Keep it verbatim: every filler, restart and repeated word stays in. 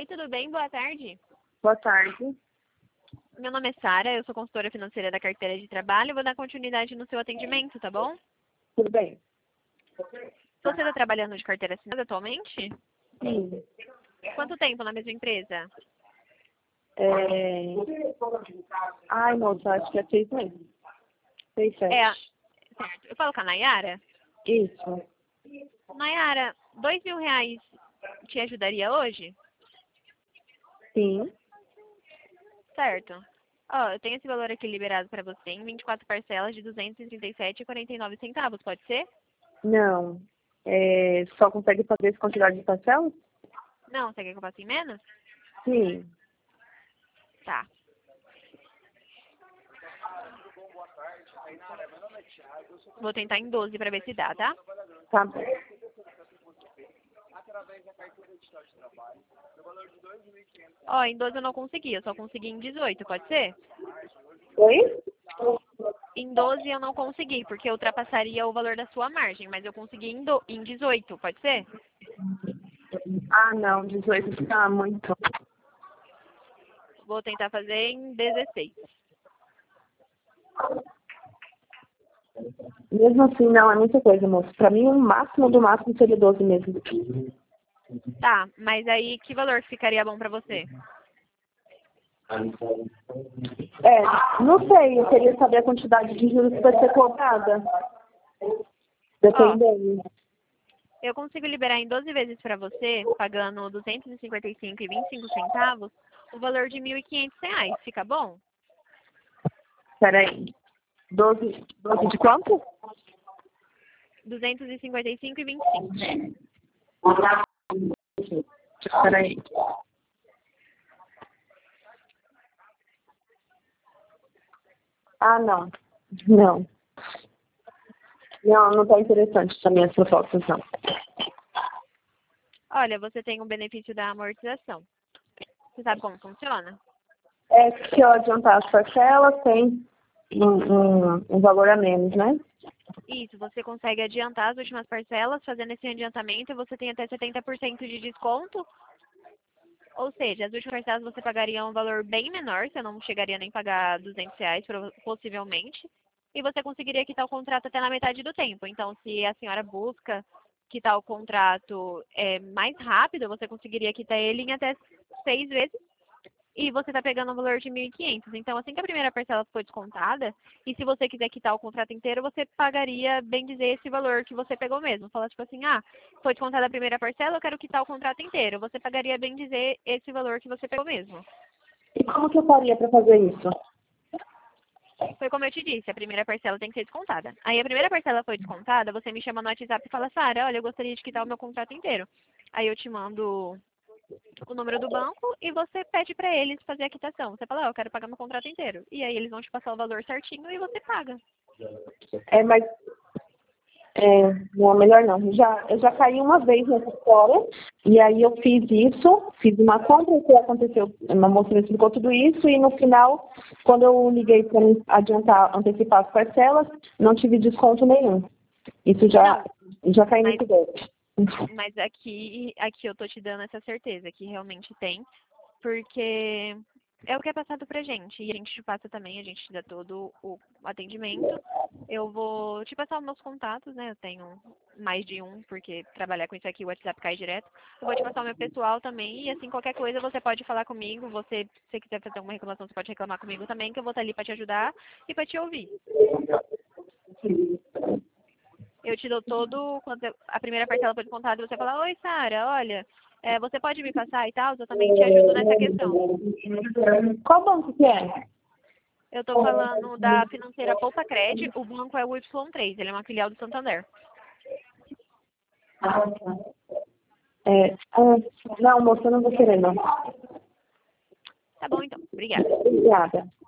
Oi, tudo bem? Boa tarde. Boa tarde. Meu nome é Sara, eu sou consultora financeira da carteira de trabalho. Vou dar continuidade no seu atendimento, tá bom? Tudo bem? Você está trabalhando de carteira assinada atualmente? Sim. Quanto tempo na mesma empresa? É... Ai, moça, acho que é seis meses. Seis, sete. É, certo. Eu falo com a Nayara? Isso. Nayara, dois mil reais te ajudaria hoje? Sim. Certo. Ó, eu tenho esse valor aqui liberado para você em vinte e quatro parcelas de duzentos e trinta e sete reais e quarenta e nove centavos, pode ser? Não. É... Só consegue fazer essa quantidade de parcelas? Não, você quer que eu faça em menos? Sim. Tá. Vou tentar em doze para ver se dá, tá? Tá bom. Ó, em doze eu não consegui, eu só consegui em dezoito, pode ser? Oi? Em doze eu não consegui, porque eu ultrapassaria o valor da sua margem, mas eu consegui em, do... em dezoito, pode ser? Ah, não. dezoito tá muito. Vou tentar fazer em dezesseis. Mesmo assim, não é muita coisa, moço. Pra mim, o máximo do máximo seria doze meses. Tá, mas aí que valor que ficaria bom pra você? É, não sei. Eu queria saber a quantidade de juros que vai ser cobrada. Ó, Dependendo. eu consigo liberar em doze vezes pra você, pagando duzentos e cinquenta e cinco reais e vinte e cinco centavos, o valor de mil e quinhentos reais. Fica bom? Peraí. doze, doze de quanto? duzentos e cinquenta e cinco reais e vinte e cinco. Peraí. Ah, não. Não. Não, não tá interessante também as propostas, não. Olha, você tem um benefício da amortização. Você sabe como funciona? É que se eu adiantar as parcelas, tem um, um, um valor a menos, né? Isso, você consegue adiantar as últimas parcelas, fazendo esse adiantamento, você tem até setenta por cento de desconto. Ou seja, as últimas parcelas você pagaria um valor bem menor, você não chegaria nem a pagar duzentos reais, possivelmente. E você conseguiria quitar o contrato até na metade do tempo. Então, se a senhora busca quitar o contrato é, mais rápido, você conseguiria quitar ele em até seis vezes. E você está pegando um valor de mil e quinhentos. Então, assim que a primeira parcela for descontada, e se você quiser quitar o contrato inteiro, você pagaria, bem dizer, esse valor que você pegou mesmo. Fala tipo assim, ah, foi descontada a primeira parcela, eu quero quitar o contrato inteiro. Você pagaria, bem dizer, esse valor que você pegou mesmo. E como que eu faria para fazer isso? Foi como eu te disse, a primeira parcela tem que ser descontada. Aí a primeira parcela foi descontada, você me chama no WhatsApp e fala, Sara, olha, eu gostaria de quitar o meu contrato inteiro. Aí eu te mando o número do banco e você pede para eles fazer a quitação. Você fala, ó, eu quero pagar meu contrato inteiro. E aí eles vão te passar o valor certinho e você paga. É, mas... É, não, melhor não. Já, eu já caí uma vez nessa história, e aí eu fiz isso, fiz uma compra, o que aconteceu, uma moça me explicou tudo isso, e no final, quando eu liguei para adiantar, antecipar as parcelas, não tive desconto nenhum. Isso já, já caí Mas, nesse golpe. mas aqui, aqui eu tô te dando essa certeza que realmente tem, porque é o que é passado pra gente. E a gente te passa também, a gente te dá todo o atendimento. Eu vou te passar os meus contatos, né? Eu tenho mais de um, porque trabalhar com isso aqui o WhatsApp cai direto. Eu vou te passar o meu pessoal também, e assim, qualquer coisa você pode falar comigo. Você, se você quiser fazer alguma reclamação, você pode reclamar comigo também, que eu vou estar ali pra te ajudar e pra te ouvir. Eu te dou todo, quando a primeira parcela foi descontada, você fala, oi, Sara, olha, é, você pode me passar e tal? Eu também te ajudo nessa questão. Qual banco que é? Eu estou falando da financeira Poupa Cred, o banco é o Y três, ele é uma filial do Santander. É, ah, não, moça, eu não vou querer, não. Tá bom, então. Obrigada. Obrigada.